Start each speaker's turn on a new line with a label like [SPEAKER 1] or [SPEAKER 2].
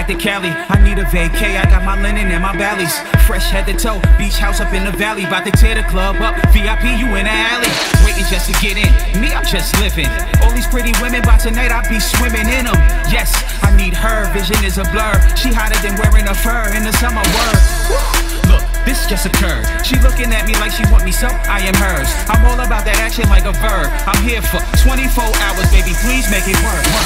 [SPEAKER 1] back to Cali. I need a vacay, I got my linen and my valleys. Fresh head to toe, beach house up in the valley. About to tear the club up, VIP you in the alley. Waiting just to get in, me I'm just living. All these pretty women, by tonight I be swimming in them. Yes, I need her, vision is a blur. She hotter than wearing a fur in the summer word. Look, this just occurred. She looking at me like she want me, so I am hers. I'm all about that action like a verb. I'm here for 24 hours, baby, please make it work.